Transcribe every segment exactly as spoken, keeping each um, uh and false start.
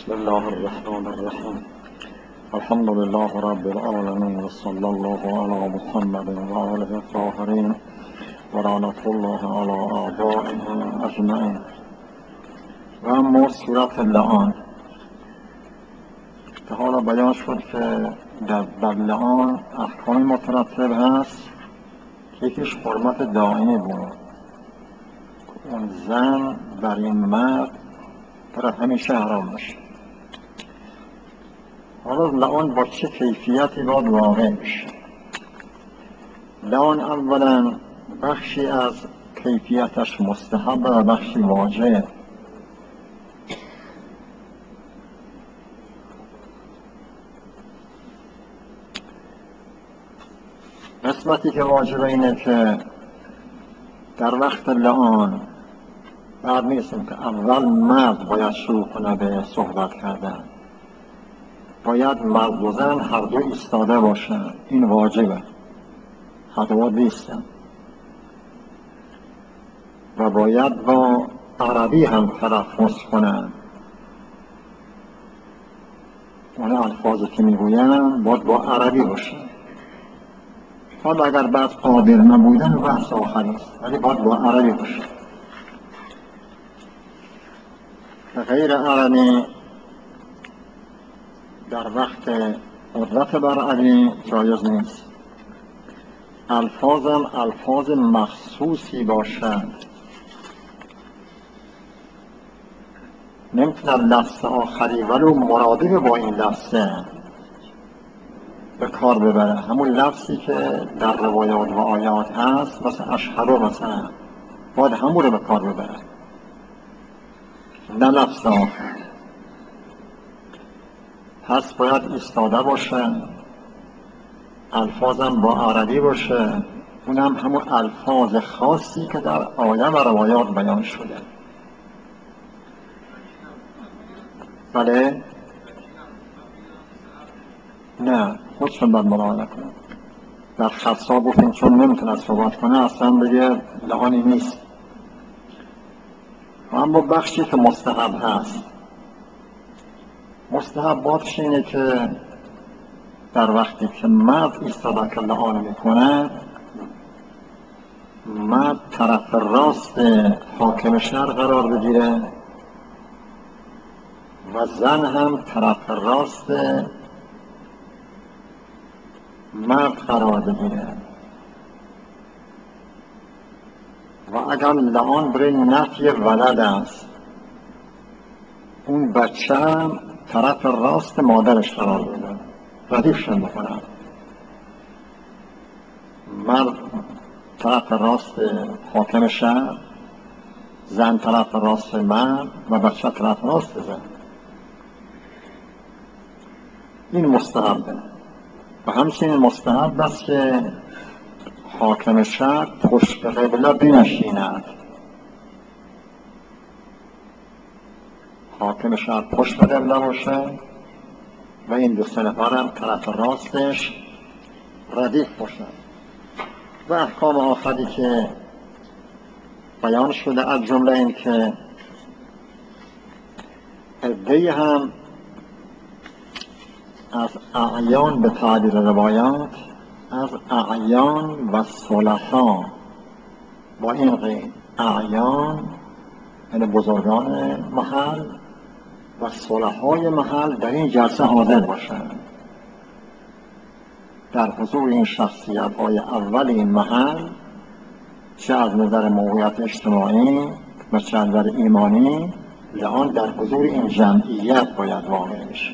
بسم الله الرحمن الرحیم. الحمد لله رب العالمین و صلی الله علی محمد و آله الطاهرین و لعنة الله علی اعدائهم اجمعین. و اما صورت لعان که حالا بیان شد که در, در لعان احکام مترتب هست که یکیش حرمت دائمی بود، اون زن بر این مرد طرف همیشه حرام بشه. حالا لعان با چه کیفیتی باید واقع بشه؟ لعان اولا بخشی از کیفیتش مستحب و بخشی واجب. قسمتی که واجب اینه که در وقت لعان بعد نیستیم که اول مرد باید شروع کنه به صحبت کردن، باید مرد و زن هر دو ایستاده باشن، این واجبه، هر دو بیستن و باید با عربی هم تلفظ کنن. اون الفاظی که میگوین باید با عربی باشن. حالا اگر بعد قادر نبودن بحث آخری است، ولی باید با عربی باشن. غیر عربی در وقت قدرت بر عربی جایز نیست. الفاظم الفاظ مخصوصی باشد، نمیتونن لفظ آخری ولو مرادف با این لفظه به کار ببره. همون لفظی که در روایات و آیات هست، مثل اشهد مثلا، باید همون رو به کار ببره، نه لفظ آخر. پس باید ایستاده باشه، الفاظم با عربی باشه، اونم همون الفاظ خاصی که در آیه و روایات بیان شده. بله؟ نه، خودشون باید مراعله کنه. در خطا گفتیم چون نمیتونه صحبت کنه اصلا بگه لعانی نیست. اما بخشی که مستحب هست، مستحباتش اینه که در وقتی که مرد ایستاده که لعان میکنه، مرد طرف راست حاکم شهر قرار بگیره و زن هم طرف راست مرد قرار بگیره. و اگر لعان برای نفی ولد است، اون بچه هم طرف راست مادرش قرار بگیره، ردیفشن بکنن. مرد طرف راست حاکم شهر، زن طرف راست مرد و بچه طرف راست زن. این مستحبه. و همچنین مستحب است که حاکم شهر پشت قبله بنشیند. حاکم شهر پشت قبله باشه و این دو سه نفر هم طرف راستش ردیف باشن. و احکام آخری که بیان شده از جمله این که عده‌ای هم از اعیان به تعبیر روایات از اعیان و صلحا، با این قید اعیان یعنی بزرگان محل و صلحای محل در این جلسه حاضر باشند، در حضور این شخصیت های اول این محل، چه از نظر موقعیت اجتماعی و چه از نظر ایمانی، لعان در حضور این جمعیت باید واقع بشه.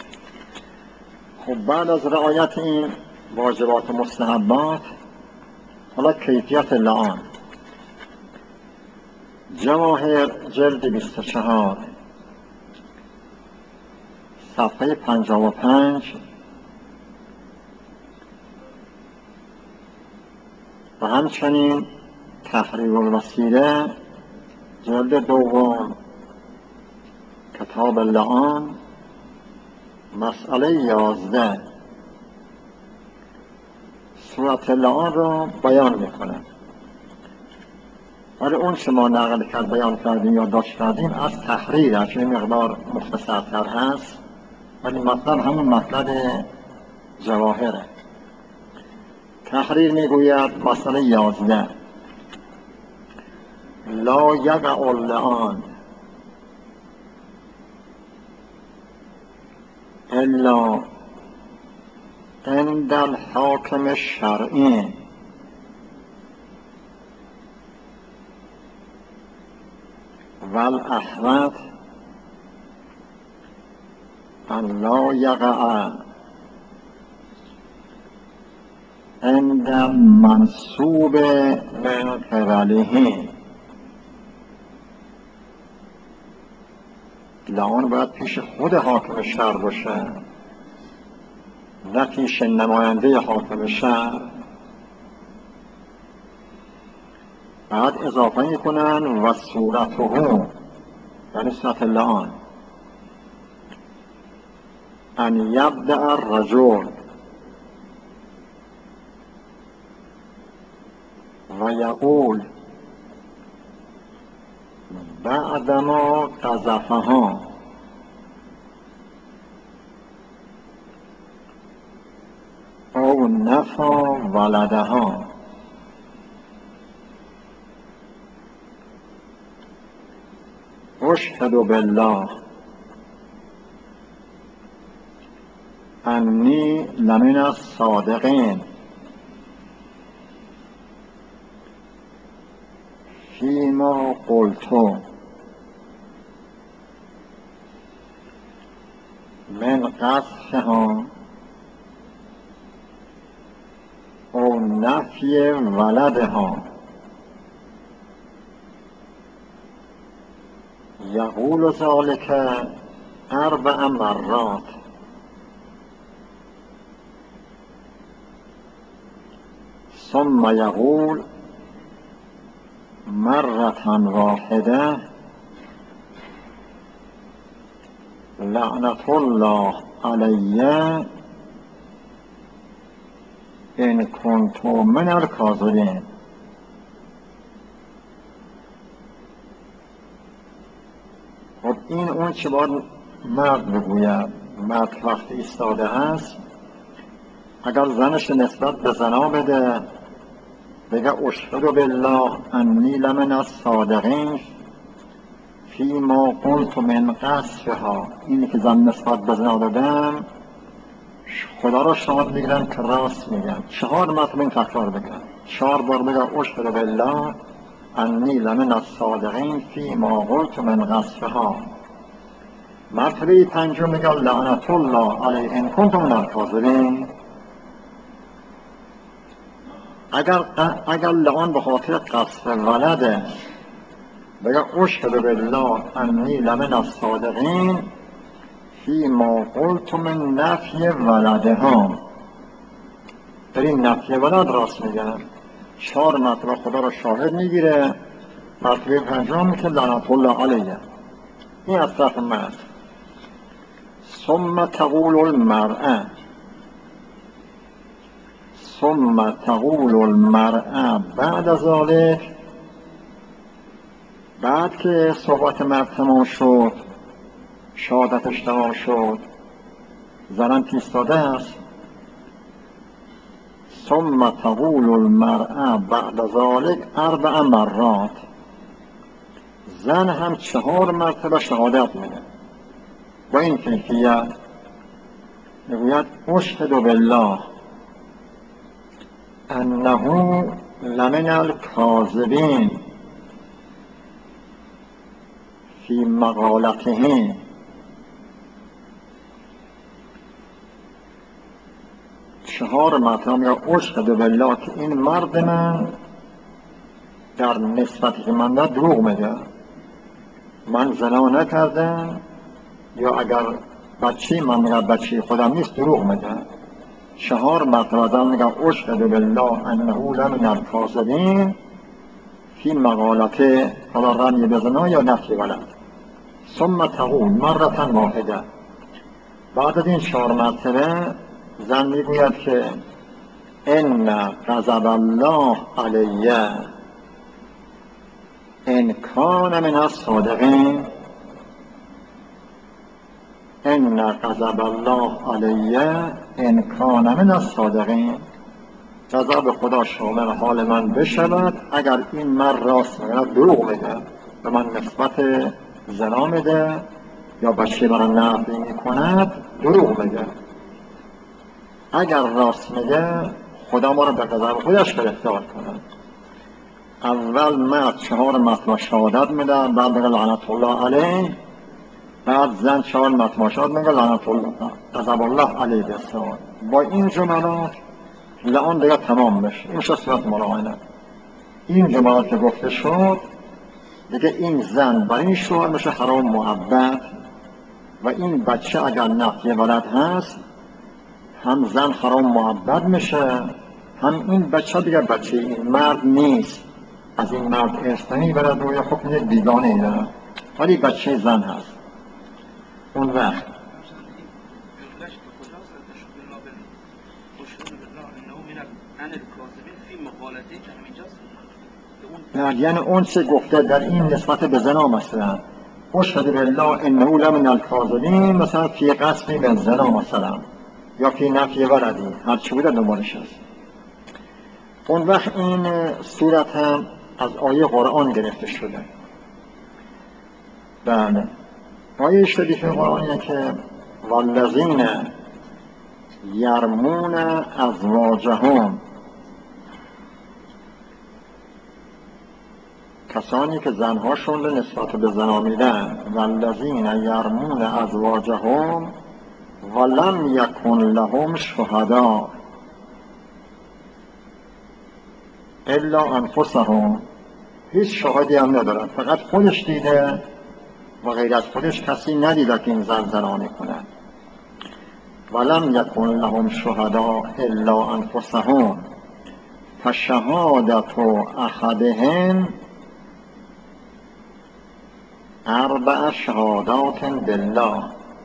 خب بعد از رعایت این واجبات مستحبات، حالا کیفیت لعان. جواهر جلد بیست و چهار صفحه پنجاه و پنج و همچنین تحریر الوسیله جلد دوم کتاب لعان مسئله یازده صورت لعان را بیان میکنه. و ولی اون که ما نقل کرد بیان کردیم یا داشت کردیم از تحریر که مقدار مختصرتر هست، ولی مطلب همون مطلب جواهره. تحریر میگوید مسئله یازده: لا یقع اللعان الا عند الحاکم الشرعی والاحوط ان لا یقع عند منصوب من قبله. لعان باید پیش خود حاکم شهر باشه، نه پیش نماینده حاکم شهر. بعد اضافه میکنن و صورته، یعنی صورت لعان، ان یبدأ الرجل و یقول بعدما قذفها او نفا ولدها اشهد بالله انی لمن الصادقین فیما قلت من قذفها او نفی ولدها. یقول ذلك اربع مرات ثم یقول مرة واحدة لعنة الله علی ان کنت من الکاذبین. خب این اون چه باید مرد بگوید. مرد وقتی ایستاده هست اگر زنش نسبت به زنا بده، بگه اشهد بالله انی لمن الصادقین فیما قلت من قذفها، اینی که زن نسبت به زنا دادم خدا را شاهد میگیرم که راست میگم. چهار مرتبه این تکرار بگم، چهار بار بگم اشهد بالله انی لمن الصادقین فیما قلت من قذفها. مرتبه پنجم میگم لعنت الله علی ان کنت من الکاذبین. اگر اگر لعان به خاطر قذف ولده، بگه اشهد بالله انی لمن الصادقین فیما قلت من نفی ولدها، در این نفی ولد راست میگن. چهار مرتبه خدا را شاهد میگیره. مرتبه پنجم که لعنت الله علیه. این از طرف مرد. ثم تقول المرأة ثم تقول المرأة بعد ذلك، بعد که صحبت مرد تمام شد، شهادتش تمام شد، زنم ایستاده است، ثم تقول المرأة بعد ذلك اربع مرات، زن هم چهار مرتبه شهادت میده با این کیفیت. میگوید اشهد بالله انه لمن الکاذبین فی مقالته. چهار مرتبه میگه اشهد بالله که این مرد من در نسبتی که من داد دروغ میگه، من زنا نکردم، یا اگر بچه من میگه بچه خودم نیست دروغ میگه. چهار مرتبه زن میگه اشهد بالله انه لمن الکاذبین فی مقالته، حالا رمی به زنا یا نفی ولد. ثم تقول مرة واحده، بعد از این چهار مرتبه زن میگوید که ان غضب الله علیه ان کان من الصادقین ان غضب الله علی ان کان من الصادقین، غضب خدا شامل حال من بشود اگر این مرد راست میگه، دروغ میگه، به من نسبت زنا میده یا بچه برای نفی میکند، دروغ میگه. اگر راست میگه خدا ما رو به غضب خودش گرفتار کنه. اول مرد چهار مرتبه شهادت میده، بعد بگه لعنت الله علیه، بعد زن چهار مرتبه شهادت میده لعنت الله غضب الله علیه بسیار. با این جملات لعن دیگه تمام بشه. این شد صورت ملاعنت. این جملات که گفته شد دیگه این زن برای این شوهر میشه حرام مؤبد و این بچه اگر نفی ولد هست هم زن حرام مؤبد میشه، هم این بچه دیگه بچه این مرد نیست، از این مرد ارث نمیبرد و یا حکم یک بیگانه ای داره، ولی بچه زن هست. اون وقت یعنی اون چه گفته در این نسبت به زنا، مثلا اشهد بالله انه لمن الکاذبین، مثلا فی قسمی به زنا مثلا، یا فی نفی ولدی، هر چی بوده دنبالش هست. اون وقت این صورت هم از آیه قرآن گرفته شده. بله، آیه شریف قرآنیه که والذین یرمون ازواجهم، کسانی که زنهاشون رو نسبت به زنا میدن، والذین یرمون ازواجهم ولم یکن لهم شهدا الا انفسهم، هیچ شاهدی هم ندارن، فقط خودش دیده و غیر از خودش کسی ندیده که این زن زنا میکنه. ولم یکن لهم شهدا الا انفسهم فشهادت احدهم اربع شهادات بالله،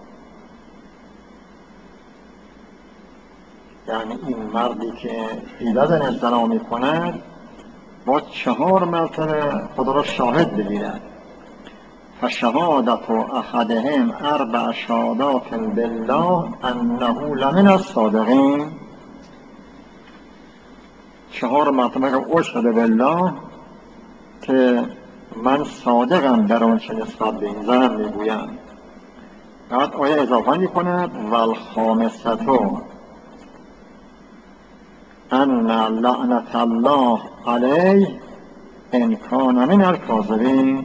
یعنی این مردی که دیده زن زنا میکند با چهار مرتبه خدا را شاهد بگیرد. فشهادت احدهم اربع شهادات بالله انه لمن الصادقین، چهار مرتبه که اشهد بالله که من صادقم در اون چه نسبت به این زنم میگویم. بعد آیه اضافه میکند والخامسة ان لعنت الله علیه ان کان من الکاذبین،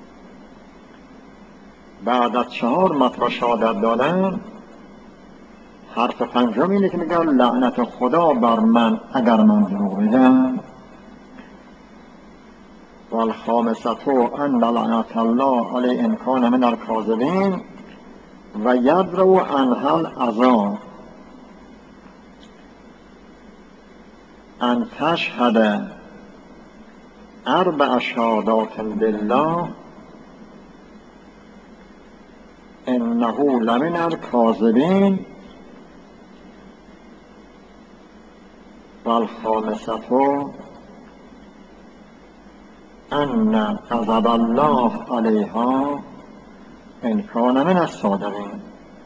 بعد از چهار مرتبه شهادت دادن حرف پنجم اینه که میگه لعنت خدا بر من اگر من دروغ بگم. والخامسة ان لعنت الله علیه ان کان من الکاذبین و یدرؤ عنها العذاب ان تشهد اربع شهادات بالله انه لمن الکاذبین والخامسة ان غضب الله علیها ان کان من الصادقین.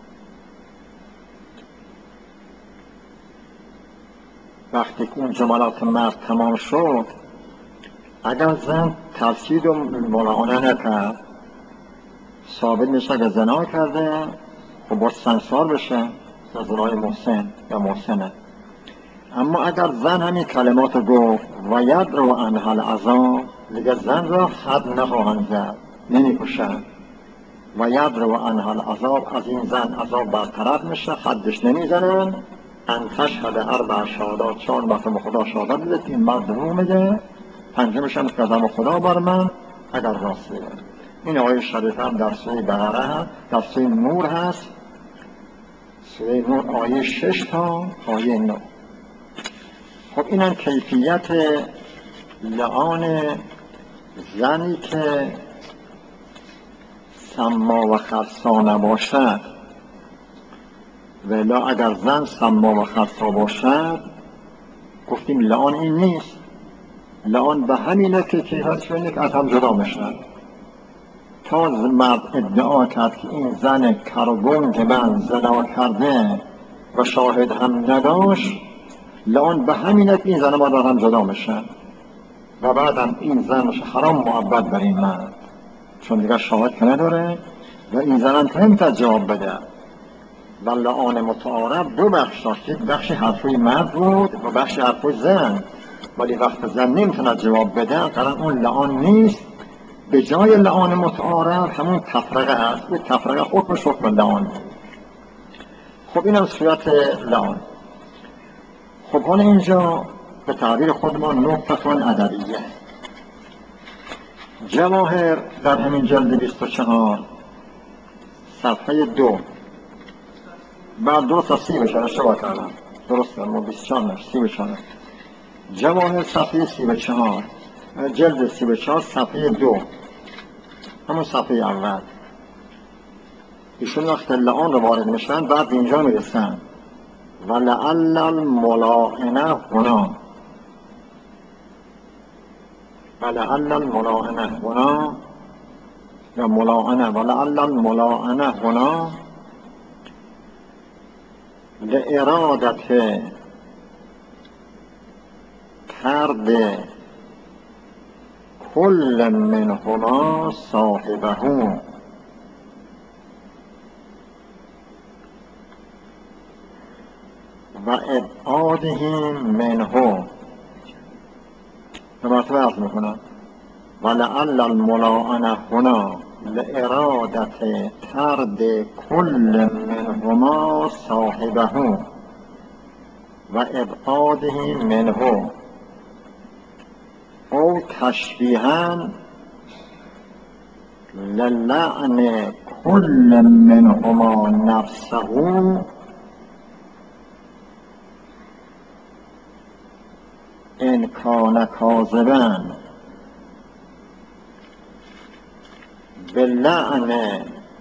وقتی که اون جملات مرد تمام شد، اگر زن ترسید و ملاعنه نکرد، ثابت میشه که زنا کرده، خب باید سنگسار بشه یا زنای محسن یا محسنه. اما اگر زن همین کلمات گفت و یدرؤ عنها العذاب، دیگه زن را حد نخواهند زد، نمیکشند. و یدرؤ عنها العذاب، از این زن عذاب برطرف میشه، حدش نمیزنن. ان تشهد اربع شهادات، چهار مرتبه خدا شهادت بده که این مرد دروغ میگه، پنجمش هم غضب خدا بر من اگر راست میگه. این آیه شریف هم در سوره بقره، در سوره نور هست، سوره نور آیه شش تا آیه نه. خب اینم کیفیت لعان زنی که سما و خرسا نباشد. ولی اگر زن سما و خرسا باشد گفتیم لعان این نیست، لعان به همینه که کیفیت شده از هم جدا میشن. تا مرد ادعا کرد که این زن کرگنگ من زنا کرده و شاهد هم نداشت، لعان به همینه که این زن مرد هم جدا میشن و بعدم این زن میشه حرام محبت بر این مرد، چون دیگه شاهد که نداره و این زن هم که نمیتونه جواب بده. و لعان متعارف دو بخش داشت، یک بخش حرفوی مرد بود و بخش حرفوی زن، ولی وقت زن نمیتونه جواب بده قرار اون لعان نیست، به جای لعان متعارف همون تفرقه هست، این تفرقه حکمش حکم لعان. خب این هم صورت لعان. خب حالا اینجا به تعبیر خودمان نکته‌تون ادبیه. جواهر در همین جلد بیست و چهار صفحه دو بعد درست از سی بشاره شما کردم، درست ما بیست و چهار نش سی بشاره. جواهر صفحه سی و چهار، جلد سی و چهار صفحه دو، همون صفحه اول. ایشون وقت لعان رو وارد میشن بعد اینجا میرسن و لعل الملاعنه هنا و لعل الملاعنه هنا یا ملاعنه و لعل الملاعنه هنا لارادت طرد کل منهما صاحبه و ابعاده منه. به مرتبه عرض میکنم و لعل الملاعنه هنا لارادت طرد کل منهما صاحبه و ابعاده منه او تشبیها للعن کل منهما نفسه ان کان کاذبا بلعن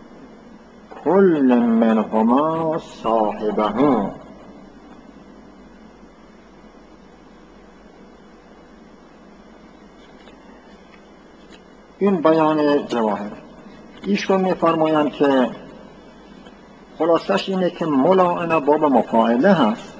کل منهما صاحبه. این بیان جواهر. ایشون میفرمایند که خلاصش اینه که ملاعنه باب مفاعله هست،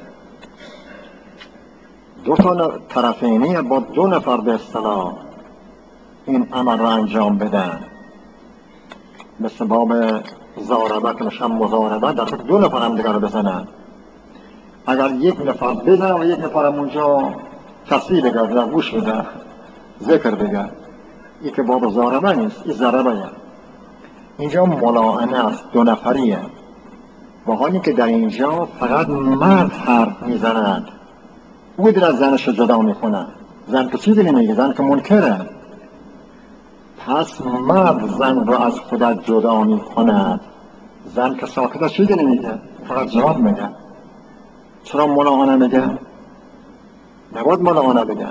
دو تا طرفینی با دو نفر به اصطلاح این عمل را انجام بدن، مثل باب ضاربه که میشن مضاربه در فکر دو نفر هم دیگر رو بزنن. اگر یک نفر بزن و یک نفر هم اونجا تصویح بگرد در گوش بده ذکر بگرد، این که باب ضاربه نیست، این ضربه. اینجا ملاعنه است، دو نفریه، با حالی که در اینجا فقط مرد حرف میزند، او دل از زنش رو جدا میکنه. زن که چی دلی میگه؟ زن که منکره. پس مرد زن رو از خودت جدا میکند، زن که ساکته چی دلی میگه؟ فقط جواب میگه. چرا ملاعنه میگه؟ نباید ملاعنه بگه،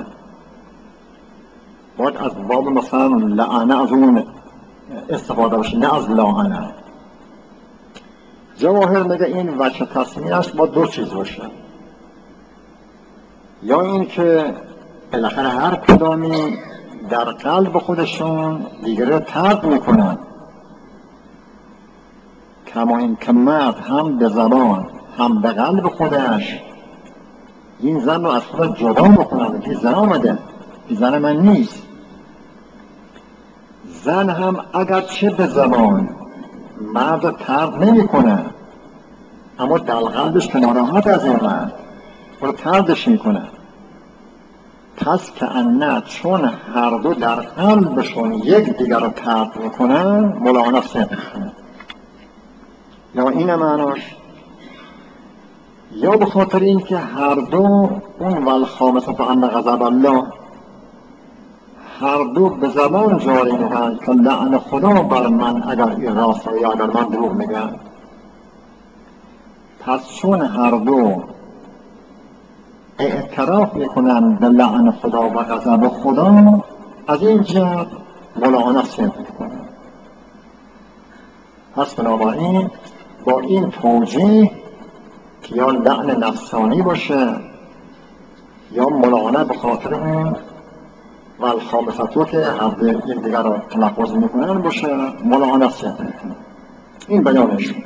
باید از باب مثلا لعنه از اون استفاده باشه، نه از لاعنه. جواهر میگه این وجه تصمیهش با دو چیز باشه، یا این که بالاخره هر کدامی در قلب خودشون دیگه رو طرد میکنن، کما این که مرد هم به زبان هم به قلب خودش این زن رو از خود جدا میکنن، این زن آمده، این زن من نیست. زن هم اگر چه به زبان مرد رو طرد نمیکنه، اما در قلبش که ناراحت از این مرد رو طردش میکنه. پس که انه چون هر دو در قلبشون یک دیگر رو طرد میکنن ملاعنه صدق کنه. یا این معناش، یا به خاطر این که هر دو اون والخامسه فان غضب الله هر دو به زبان جاری میکنن که لعن خدا بر من اگر این راست یا اگر من دروغ میگم. پس چون هر دو اعتراف میکنن به لعن خدا و غضب خدا، از این جهت ملاعنه صدق میکنن. پس بنابراین با این توجیه که یا لعن نفسانی باشه یا ملاعنه به خاطر اون و الخامسطو که حرف یکدیگر را تلفظ میکنن باشه ملاعنت صحبت. این بیانش.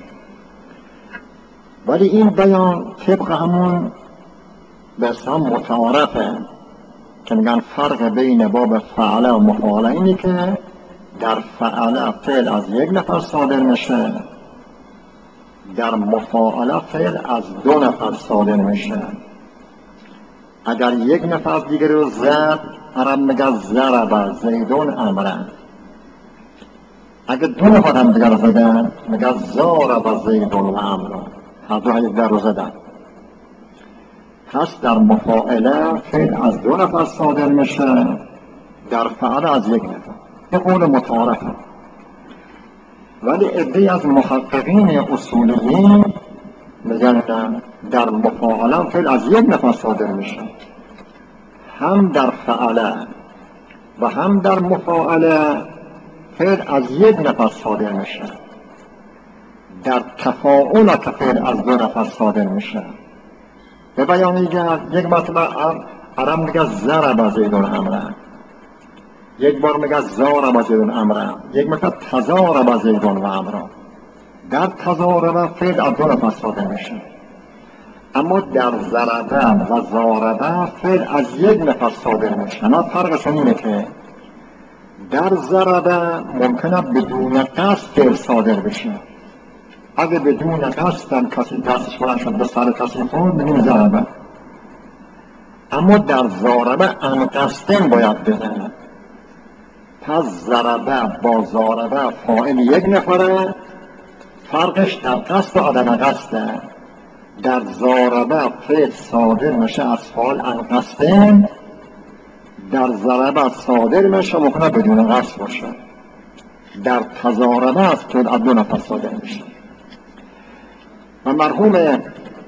ولی این بیان طبق همون به اسم متعارفه که میگن فرق بین باب فعله و مفاعله اینه که در فعله فعل از یک نفر صادر میشه، در مفاعله فعل از دو نفر صادر میشه. اگر یک نفر دیگر رو زد عرب میگه ضرب زیدون امرن، اگر دو نفر هم دیگر زدن میگه ضرب زیدون و امرن، هر دو یک در رو زدن. پس در مفاعله فعل از دو نفر صادر میشه، در فعله از یک نفر. به قول متعارفه. ولی عده‌ای از محققین اصولیین میگن در مفاعله فعل از یک نفر صادر میشه، هم در فعله و هم در مفاعله فعل از یک نفر صادر میشه، در تفاعل که فعل از دو نفر صادر میشه. به بیان دیگر یک مرتبه عرب میگه ضرب زیدون امرن، یک بار میگه ضرب زیدون امرن، یک مرتبه تضارب زیدون و امرن. در تضارب فعل از دو نفر صادر میشه، اما در ضربه و ضاربه فعل از یک نفر صادر میشه. نه فرقشون اینه که در ضربه ممکنه بدون قصد فعل صادر بشه. اگه بدون قصد کسی دستش بلند شد به سر کسی خورد میگیم ضربه، اما در ضاربه ان قصدن باید بزنه. پس ضربه با ضاربه فاعل یک نفره، فرقش در قصد و عدم قصده. در ضاربه فعل صادر میشه از فاعل ان قصدن، در ضربه صادر میشه ممکنه بدون قصد باشه، در تضاربه از فعل از دو نفر صادر میشه. و مرحوم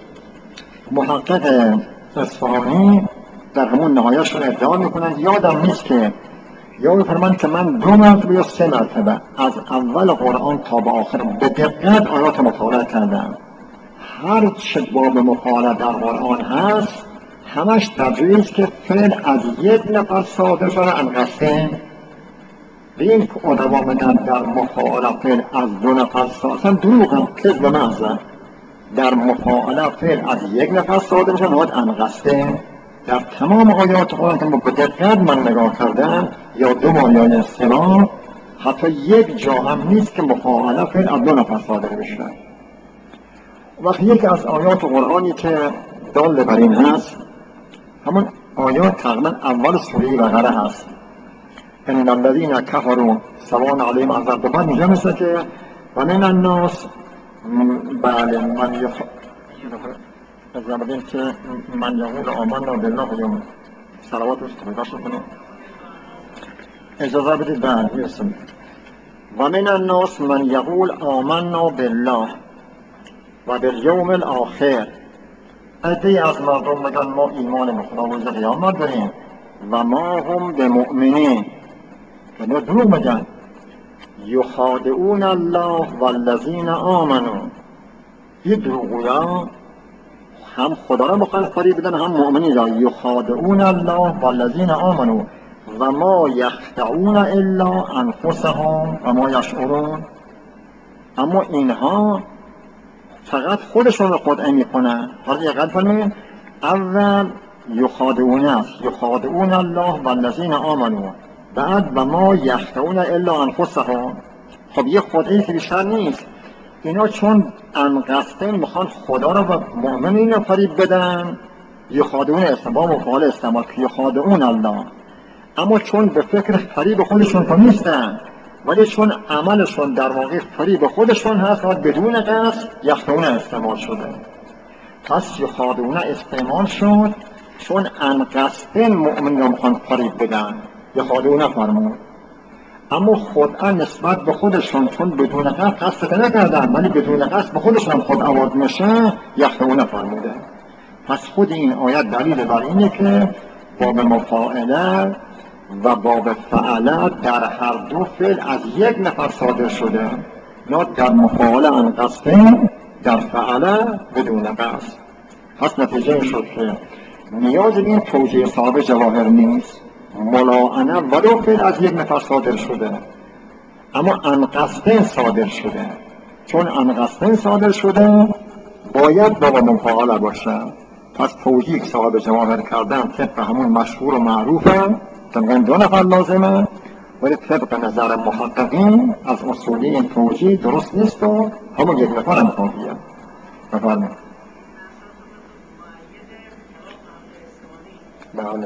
محقق اصفهانی در همون نهایه‌شون ادعا میکنند، یادم نیست که یا میفرمایند که من دو مرتبه یا سه مرتبه از اول قرآن تا به آخر به دقت آیات مطالعه کردم. هر چه باب مفاعله در قرآن هست همش تجریبی است که فعل از یک نفر صادر شده ان قصدن. به این ادعا میگن در مفاعله فعل از دو نفر صادر، اصلا دروغ هم کذب محض. در مفاعله فعل از یک نفر صادر شده نهایت ان قصدن. در تمام آیات قرآن که با دقت من نگاه کردم یا دو بار یا سه بار حتی یک جا هم نیست که مفاعله فعل از دو نفر صادر بشه. وقتی یکی از آیات قرآنی که دال بر این هست همون آیات تقریبا اول سوره بقره هست، ان الذین کفروا سواء علیهم انذرتهم، اینجا مثل که و من الناس بله من یخ از زمین که من یقول آمنا بالله و صلوات روش تبیداش کنم اجازه بدید بعد میرسیم. و من الناس من یقول آمنا بالله و بالیوم الاخر، عده‌ای از مردم میگن ما ایمان به خدا و روز قیامت داریم و ما هم به مؤمنین، یعنی دروغ میگن. یخادعون الله والذین آمنوا، این دروغگویان هم خدا را میخوان فریب بدن هم مؤمنین را. یخادعون الله والذین آمنوا و ما یخدعون الا انفسهم و ما یشعرون، اما اینها فقط خودشون رو خدعه میکنن. حالا یقدر کنید اول یخادعون است، یخادعون الله والذین آمنوا، بعد و ما یخدعون الا انفسهم. خب یه خدعه‌ای که بیشتر نیست. اینا چون ان قصدن میخوان خدا رو و مؤمنین رو فریب بدن، یخادعون استمام و فعال استمام که یخادعون الله، اما چون به فکر فریب خودشون تو نیستن ولی چون عملشون در واقع فریب خودشون هست و بدون قصد یخدعون استعمال شده. پس یخادعون استعمال شد چون ان قصدن مؤمن رو میخوان فریب بدن، یخادعون فرمود. اما خدعه نسبت به خودشون چون بدون قصد قصد نکردن ولی بدون قصد به خودشون خود آورد میشه، یخدعون فرموده. پس خود این آیت دلیل بر اینه که باب مفاعله و باب فعله در هر دو فعل از یک نفر صادر شده، نه در مفاعله ان قصدن، در فعله بدون قصد. پس نتیجه این شد که نیاز به این توجیه صاحب جواهر نیست، ملاعنه ولو فعل از یک نفر صادر شده اما انقصدن صادر شده، چون انقصدن صادر شده باید بابا مفاعله باشه. پس توجیه که صاحب جواهر کردن طبق همون مشهور و معروفه که دو نفر لازمه، ولی طبق نظر محققین از اصولی این توجیه درست نیست و همون یک نفر هم کافیه. بفرمایید. بله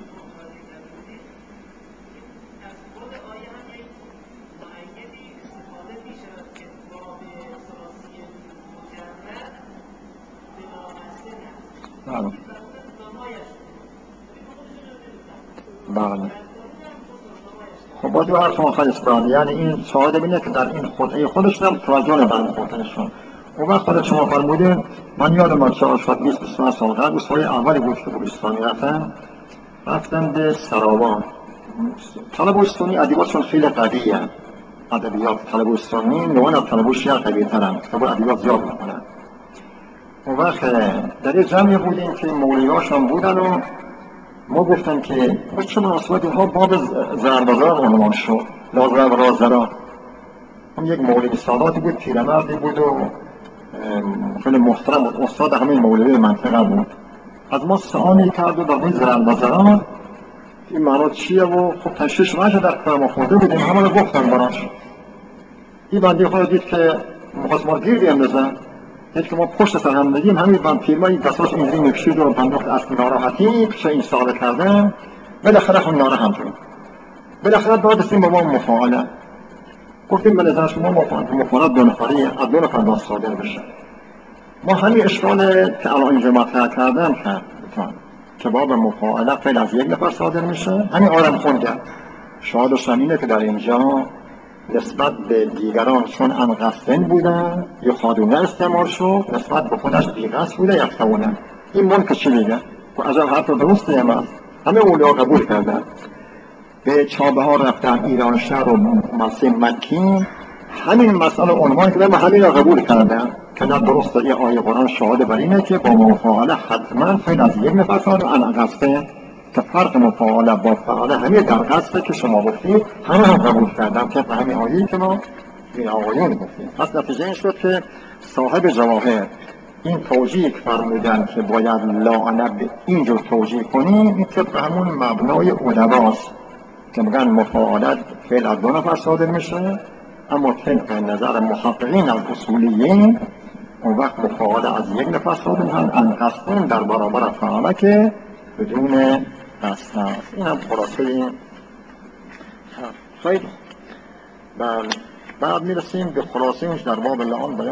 بله بله. خب باید رو حرف آخر اسبانی، یعنی این شاهده بینه که در این خودعه خودش هم توجه نبرد خودشون. اون وقت خودت شما فرمودین، من یادم از شاید شاید بیست بیست و پنج سال قبل سوی اولی بود که بلوچستانی رفتن رفتن به سراوان. طلب بلوچستانی ادبیاتشون خیلی قویه، ادبیات طلب بلوچستانی نوعاً از طلب شیعه قوی‌ترن، کتاب ادبیات زیاد میکنن. اون وقت در یه جمعی بودیم که مولوی‌هاشون بودن و ما گفتن که چه مناسبتی ها باب زربازار عنوان شد، لازم و رازرا. هم یک مولوی ساداتی بود، پیرمردی بود و خیلی محترم بود، استاد همه مولوی منطقه بود. از ما سوالی کرد و در این زربازرا این معنا چیه و خب تشریش نشه در کار ما خورده بودیم، همه رو گفتن براش. این بندی خود دید که مخواست ما گیر بیندازن، دید که ما پشت سر هم بدیم، همین بند پیرما این دستاش اینجوری میکشید و بنداخت از ناراحتی چه این سال کردن. بالاخره هم ناراحت شد. بالاخره داد رسیم با ما مفاعله. گفتیم به نظر شما مفاعله دو نفری از دو نفر داد صادر بشه. ما همین اشکال که الان اینجا مطرح کردم کرد که باب مفاعله فعل از یک نفر صادر میشه، همین آرم خونده شاهدش اینه که در اینجا نسبت به دیگران چون انقصدن بودن یا خادونه استعمال شد، نسبت به خودش بیقصد بوده یا خونه. این منکر چی میگه؟ و از حرف درسته هم هست، همه اولیا قبول کردن. به چابه ها رفتن ایران شهر و مسیح مکی همین مسئله عنوان کردن و همین را قبول کردن که نه درسته. این آیه قرآن شاهد بر اینه که با مفاعله حتما فعل از یک نفر صادر انقصده، که فرق مفاعله با فعاله همین در قصده که شما گفتید همه هم قبول کردن که به همین آیه‌ای که ما این آقایون گفتیم. پس نتیجه این شد که صاحب جواهر این توجیه که فرمودن که باید لاعنه به اینجور توجیه کنیم، این طبق همون مبنای ادباست که میگن مفاعله فعل از دو نفر صادر میشه، اما طبق نظر محققین از اصولیین اون وقت مفاعله از یک نفر صادر میشن انقصدن در برابر فعاله که بدون قصد هست. این هم خلاصه این خیلی. بعد میرسیم به خلاصه اینش در باب لعان بیان